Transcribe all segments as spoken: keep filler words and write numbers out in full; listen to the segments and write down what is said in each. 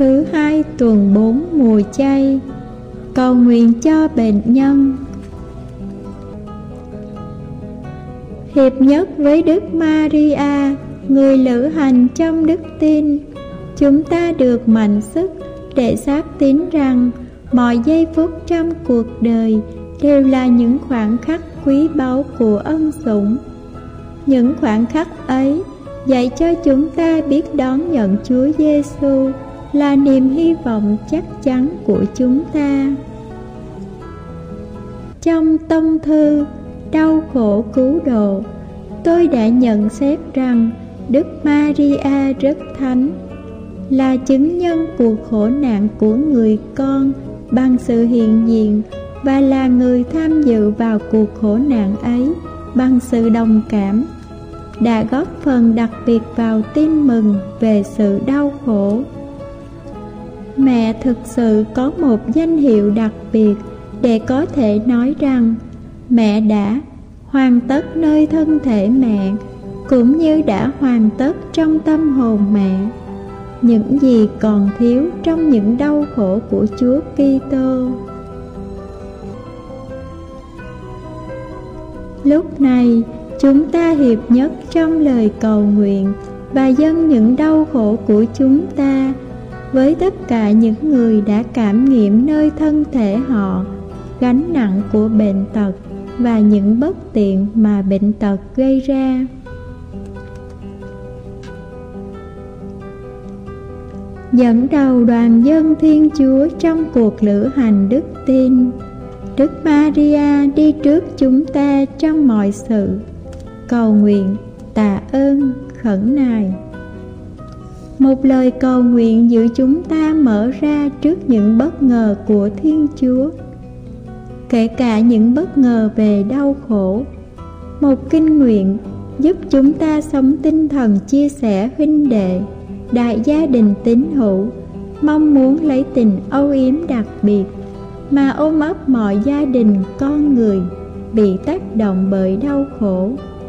thứ hai tuần bốn mùa chay. Cầu nguyện cho bệnh nhân. Hiệp nhất với Đức Maria, người lữ hành trong đức tin, chúng ta được mạnh sức để xác tín rằng mọi giây phút trong cuộc đời đều là những khoảnh khắc quý báu của ân sủng. Những khoảnh khắc ấy dạy cho chúng ta biết đón nhận Chúa Giêsu là niềm hy vọng chắc chắn của chúng ta. Trong tông thư Đau khổ cứu độ, tôi đã nhận xét rằng Đức Maria rất thánh, là chứng nhân cuộc khổ nạn của người con bằng sự hiện diện, và là người tham dự vào cuộc khổ nạn ấy bằng sự đồng cảm, đã góp phần đặc biệt vào tin mừng về sự đau khổ. Mẹ thực sự có một danh hiệu đặc biệt để có thể nói rằng mẹ đã hoàn tất nơi thân thể mẹ, cũng như đã hoàn tất trong tâm hồn mẹ những gì còn thiếu trong những đau khổ của Chúa Kitô. Lúc này chúng ta hiệp nhất trong lời cầu nguyện và dâng những đau khổ của chúng ta với tất cả những người đã cảm nghiệm nơi thân thể họ gánh nặng của bệnh tật và những bất tiện mà bệnh tật gây ra. Dẫn đầu đoàn dân Thiên Chúa trong cuộc lữ hành đức tin, Đức Maria đi trước chúng ta trong mọi sự, cầu nguyện, tạ ơn, khẩn nài. Một lời cầu nguyện giữ chúng ta mở ra trước những bất ngờ của Thiên Chúa, kể cả những bất ngờ về đau khổ. Một kinh nguyện giúp chúng ta sống tinh thần chia sẻ huynh đệ, đại gia đình tín hữu, mong muốn lấy tình âu yếm đặc biệt mà ôm ấp mọi gia đình con người bị tác động bởi đau khổ.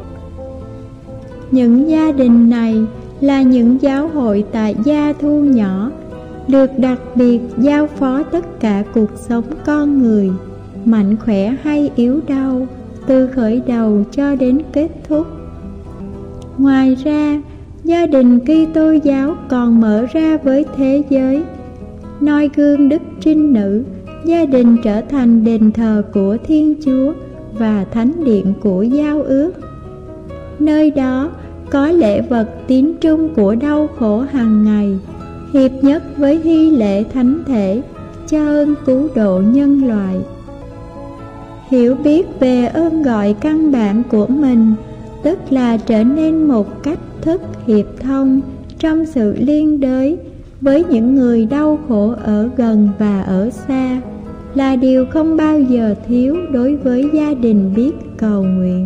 Những gia đình này là những giáo hội tại Gia Thu nhỏ, được đặc biệt giao phó tất cả cuộc sống con người, mạnh khỏe hay yếu đau, từ khởi đầu cho đến kết thúc. Ngoài ra, gia đình Kitô giáo còn mở ra với thế giới, noi gương Đức Trinh Nữ. Gia đình trở thành đền thờ của Thiên Chúa và thánh điện của giao ước. Nơi đó có lễ vật tín trung của đau khổ hàng ngày, hiệp nhất với hy lễ thánh thể cho ơn cứu độ nhân loại. Hiểu biết về ơn gọi căn bản của mình, tức là trở nên một cách thức hiệp thông trong sự liên đới với những người đau khổ ở gần và ở xa, là điều không bao giờ thiếu đối với gia đình biết cầu nguyện.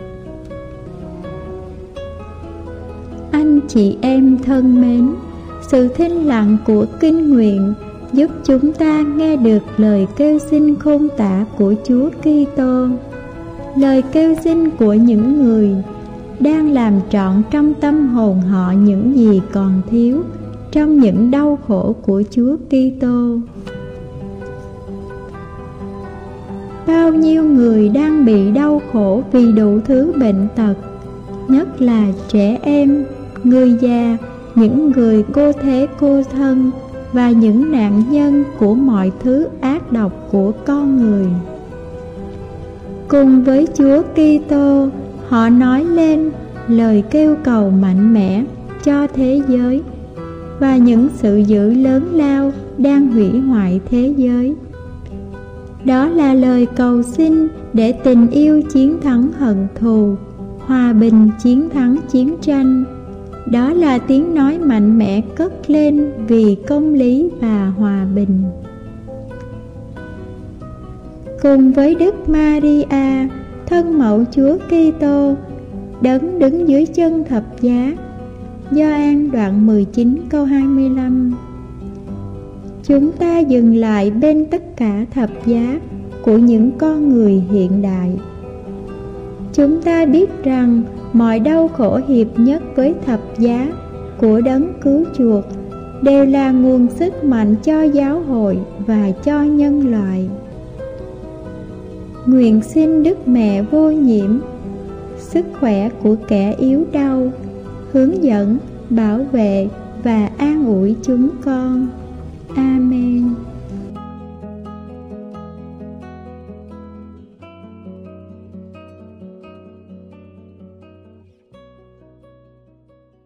Anh chị em thân mến, sự thinh lặng của kinh nguyện giúp chúng ta nghe được lời kêu xin khôn tả của Chúa Kitô, lời kêu xin của những người đang làm trọn trong tâm hồn họ những gì còn thiếu trong những đau khổ của Chúa Kitô. Bao nhiêu người đang bị đau khổ vì đủ thứ bệnh tật, nhất là trẻ em, người già, những người cô thế cô thân và những nạn nhân của mọi thứ ác độc của con người. Cùng với Chúa Kitô, họ nói lên lời kêu cầu mạnh mẽ cho thế giới và những sự dữ lớn lao đang hủy hoại thế giới. Đó là lời cầu xin để tình yêu chiến thắng hận thù, hòa bình chiến thắng chiến tranh. Đó là tiếng nói mạnh mẽ cất lên vì công lý và hòa bình. Cùng với Đức Maria, thân mẫu Chúa Kitô, đấng đứng dưới chân thập giá. Gioan đoạn mười chín câu hai mươi lăm. Chúng ta dừng lại bên tất cả thập giá của những con người hiện đại. Chúng ta biết rằng mọi đau khổ hiệp nhất với thập giá của đấng cứu chuộc đều là nguồn sức mạnh cho giáo hội và cho nhân loại. Nguyện xin Đức Mẹ vô nhiễm, sức khỏe của kẻ yếu đau, hướng dẫn, bảo vệ và an ủi chúng con. Amen.